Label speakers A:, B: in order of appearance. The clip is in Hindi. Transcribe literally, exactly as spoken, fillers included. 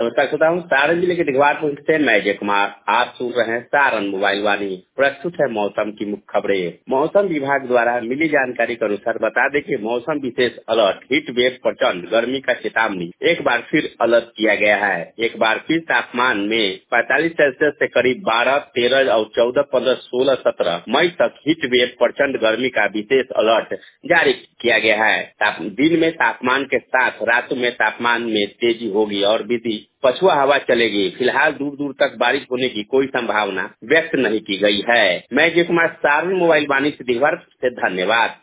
A: नमस्कार श्रोता हूँ सारण जिले के दिघवारपुर से मैं जय कुमार। आप सुन रहे हैं सारण मोबाइल वाणी। प्रस्तुत है मौसम की मुख्य खबरें। मौसम विभाग द्वारा मिली जानकारी के अनुसार बता दें कि मौसम विशेष अलर्ट हीट वेव प्रचंड गर्मी का चेतावनी एक बार फिर अलर्ट किया गया है। एक बार फिर तापमान में पैंतालीस सेल्सियस से करीब बारह तेरह और चौदह पंद्रह सोलह सत्रह मई तक हीट वेव प्रचंड गर्मी का विशेष अलर्ट जारी किया गया है। दिन में तापमान के साथ रात में तापमान में तेजी होगी और विधि पछुआ हवा चलेगी। फिलहाल दूर दूर तक बारिश होने की कोई संभावना व्यक्त नहीं की गई है। मैं जय कुमार सारण मोबाइल वाणी से दिघवार से धन्यवाद।